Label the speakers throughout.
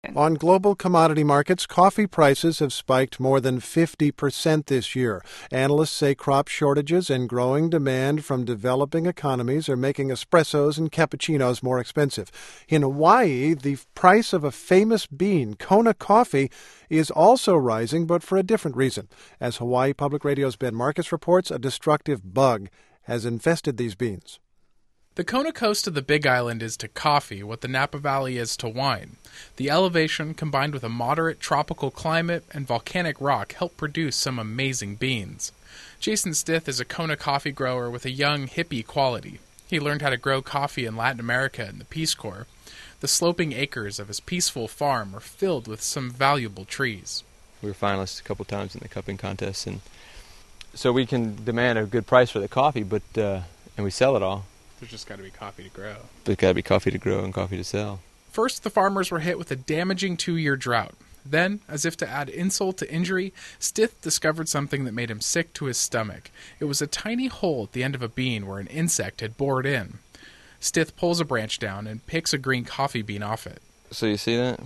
Speaker 1: On global commodity markets, coffee prices have spiked more than 50% this year. Analysts say crop shortages and growing demand from developing economies are making espressos and cappuccinos more expensive. In Hawaii, the price of a famous bean, Kona coffee, is also rising, but for a different reason. As Hawaii Public Radio's Ben Marcus reports, a destructive bug has infested these beans.
Speaker 2: The Kona coast of the Big Island is to coffee what the Napa Valley is to wine. The elevation, combined with a moderate tropical climate and volcanic rock, help produce some amazing beans. Jason Stith is a Kona coffee grower with a young, hippie quality. He learned how to grow coffee in Latin America in the Peace Corps. The sloping acres of his peaceful farm are filled with some valuable trees.
Speaker 3: We were finalists a couple times in the cupping contest, and so we can demand a good price for the coffee, but and we sell it all.
Speaker 2: There's just got to be coffee to grow.
Speaker 3: There's got to be coffee to grow and coffee to sell.
Speaker 2: First, the farmers were hit with a damaging 2-year drought. Then, as if to add insult to injury, Stith discovered something that made him sick to his stomach. It was a tiny hole at the end of a bean where an insect had bored in. Stith pulls a branch down and picks a green coffee bean off it.
Speaker 3: So you see that?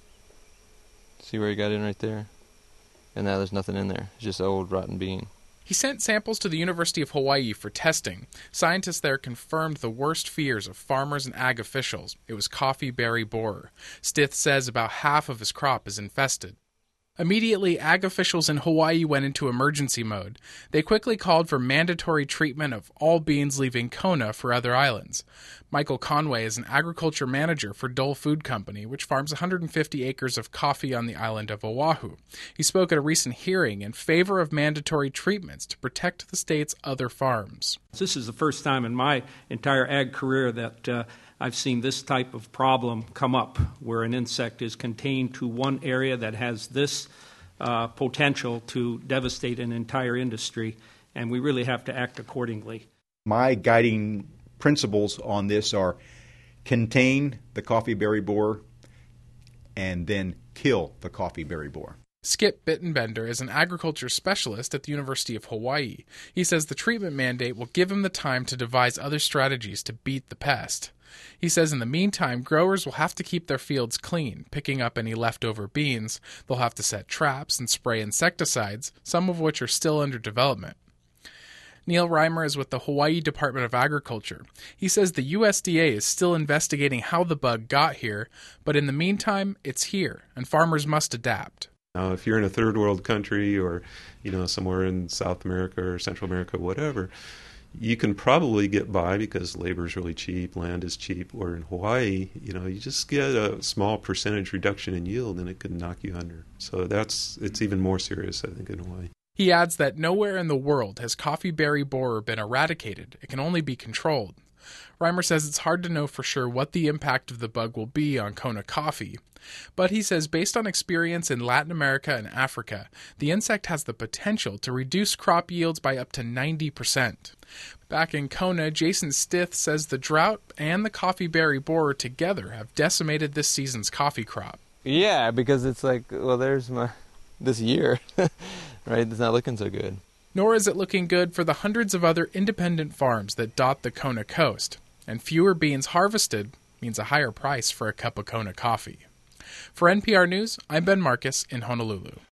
Speaker 3: See where he got in right there? And now there's nothing in there. It's just an old rotten bean.
Speaker 2: He sent samples to the University of Hawaii for testing. Scientists there confirmed the worst fears of farmers and ag officials. It was coffee berry borer. Stith says about half of his crop is infested. Immediately, ag officials in Hawaii went into emergency mode. They quickly called for mandatory treatment of all beans leaving Kona for other islands. Michael Conway is an agriculture manager for Dole Food Company, which farms 150 acres of coffee on the island of Oahu. He spoke at a recent hearing in favor of mandatory treatments to protect the state's other farms.
Speaker 4: This is the first time in my entire ag career that I've seen this type of problem come up, where an insect is contained to one area that has this potential to devastate an entire industry, and we really have to act accordingly.
Speaker 5: My guiding principles on this are contain the coffee berry borer and then kill the coffee berry borer.
Speaker 2: Skip Bittenbender is an agriculture specialist at the University of Hawaii. He says the treatment mandate will give him the time to devise other strategies to beat the pest. He says in the meantime, growers will have to keep their fields clean, picking up any leftover beans. They'll have to set traps and spray insecticides, some of which are still under development. Neil Reimer is with the Hawaii Department of Agriculture. He says the USDA is still investigating how the bug got here, but in the meantime, it's here, and farmers must adapt.
Speaker 6: Now, if you're in a third world country or, somewhere in South America or Central America, whatever, you can probably get by because labor is really cheap, land is cheap. Or in Hawaii, you just get a small percentage reduction in yield and it could knock you under. So it's even more serious, I think, in Hawaii.
Speaker 2: He adds that nowhere in the world has coffee berry borer been eradicated. It can only be controlled. Reimer says it's hard to know for sure what the impact of the bug will be on Kona coffee. But he says based on experience in Latin America and Africa, the insect has the potential to reduce crop yields by up to 90%. Back in Kona, Jason Stith says the drought and the coffee berry borer together have decimated this season's coffee crop.
Speaker 3: Yeah, because it's like, well, there's this year, right? It's not looking so good.
Speaker 2: Nor is it looking good for the hundreds of other independent farms that dot the Kona coast. And fewer beans harvested means a higher price for a cup of Kona coffee. For NPR News, I'm Ben Marcus in Honolulu.